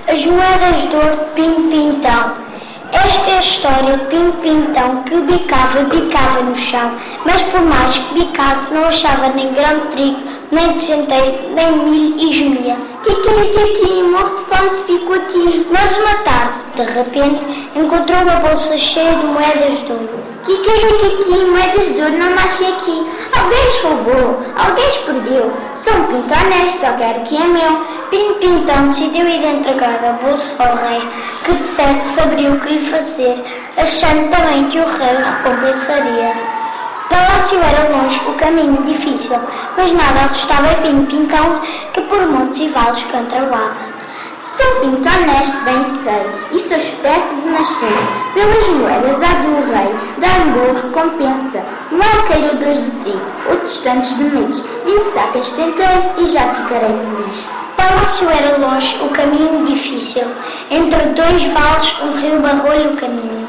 As moedas de ouro de Pinto Pintão. Esta é a história de Pinto Pintão, que bicava no chão, mas por mais que bicasse não achava nem grão de trigo, nem de centeio, nem milho e gemia. Kiki, morto de fome se ficou aqui. Mas uma tarde, de repente, encontrou uma bolsa cheia de moedas de ouro. Kiki, moedas de ouro não nascem aqui. Alguém as roubou, alguém as perdeu. Sou um pinto honesto, só quero o que é meu. Pinto Pintão decidiu ir entregar a bolsa ao rei, que de certo saberia o que lhe fazer, achando também que o rei o recompensaria. O palácio era longe, o caminho difícil, mas nada assustava a Pinto Pintão, que por montes e vales cantarolava. Sou pinto honesto, bem sei, e sou esperto de nascença. Pelas moedas há do rei, dar-me boa recompensa. Mal queiro 2 de trigo, outros tantos de mês. 20 sacas tentei e já ficarei feliz. O palácio era longe, o caminho difícil. Entre 2 vales, um rio barrou-lhe o caminho.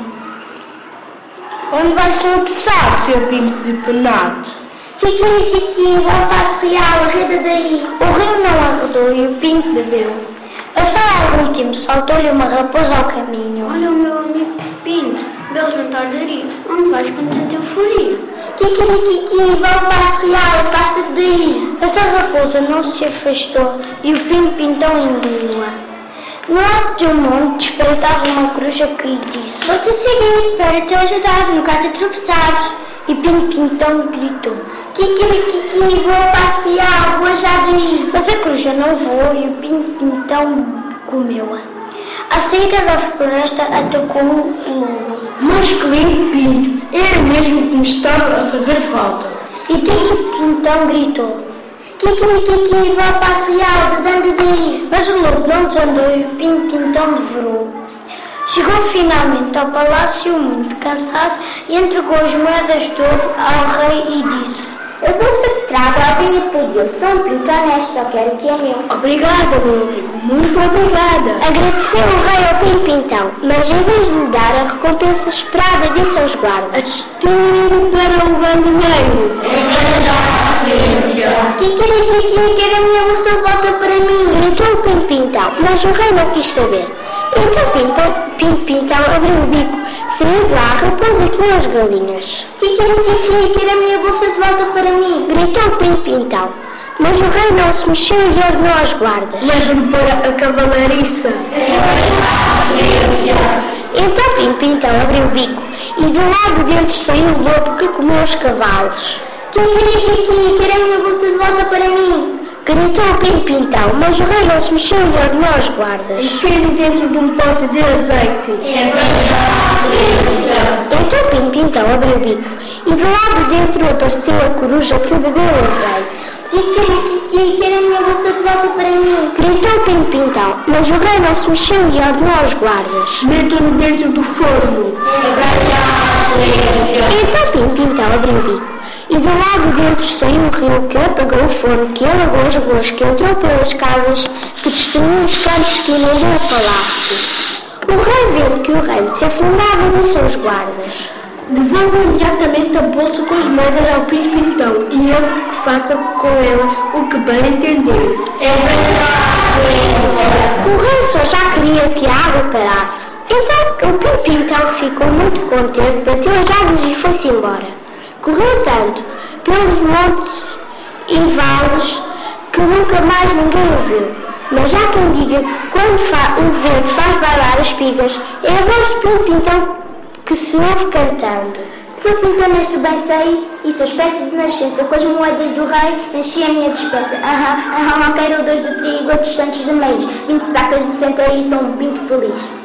Onde vais tropeçar, seu pinto de penado? Kiki, ao passo real, arreda daí. O rio não arredou e o pinto bebeu. Passado algum tempo, saltou-lhe uma raposa ao caminho. Olha o meu amigo Pinto, belo jantar de aria. Onde vais com tanta euforia? Kiki, vá ao passo real, afasta-te daí. Mas a raposa não se afastou e o Pinto Pintão engoliu-a. No alto de um monte espreitava uma coruja que lhe disse: Vou-te seguir para te ajudar, nunca te tropeçares. E Pinto Pintão gritou: Kiki, vou ao passo real, vou já daí. Mas a coruja não voou e o Pinto Pintão comeu-a. À saída da floresta atacou o lobo. Mas que lindo pinto! Era mesmo que me estava a fazer falta. E Pinto Pintão gritou: Kiki, vou ao passo real, desanda daí. Mas o lobo não desandou e o Pinto Pintão devorou. Chegou finalmente ao palácio muito cansado e entregou as moedas de ouro ao rei e disse: A bolsa que trago a dia por Deus, sou um pinto honesto, só quero o que é meu. Obrigada, meu amigo, muito obrigada. Agradeceu o rei ao Pinto Pintão, mas em vez de lhe dar a recompensa esperada, disse aos guardas: Destino para o gandeiro. Kiki, quero a minha bolsa de volta para mim. Gritou o Pinto Pintão, mas o rei não quis saber. Então Pinto Pintão abriu o bico, saiu de lá a raposa com as galinhas. Kiki, quero a minha bolsa de volta para mim. Gritou o Pinto Pintão, mas o rei não se mexeu e ordenou aos guardas: Leve-me para a cavalariça. Então Pinto Pintão abriu o bico e de lá de dentro saiu o lobo que comeu os cavalos. Kiki, quero a minha bolsa de volta para mim. Gritou o Pinto Pintão, mas o rei não se mexeu e ordenou aos guardas: Enfie-me dentro de um pote de azeite. Então Pinto Pintão abriu o bico e de lá de dentro apareceu a coruja que bebeu o azeite. Kiki, quero a minha bolsa de volta para mim. Gritou o Pinto Pintão, mas o rei não se mexeu e ordenou aos guardas: Meto-me dentro do forno. Então Pinto Pintão abriu o bico e do lado de dentro saiu o rio que apagou o forno, que alagou as ruas, que entrou pelas casas, que destruiu os campos, que inundou o palácio. O rei, vendo que o reino se afundava, disse aos guardas: Devolva imediatamente a bolsa com as moedas ao Pinto Pintão e ele que faça com ela o que bem entender. O rei só já queria que a água parasse. Então o Pinto Pintão ficou muito contente, bateu as asas e foi-se embora. Correu tanto pelos montes e vales que nunca mais ninguém o viu. Mas há quem diga que quando o vento faz bailar as espigas, é a voz do Pinto Pintão que se ouve cantando. Sou pinto honesto, bem sei, e sou esperto de nascença. Com as moedas do rei enchi a minha despensa. Não quero 2 de trigo, outros tantos de mês. 20 sacas de centeio e sou um pinto feliz.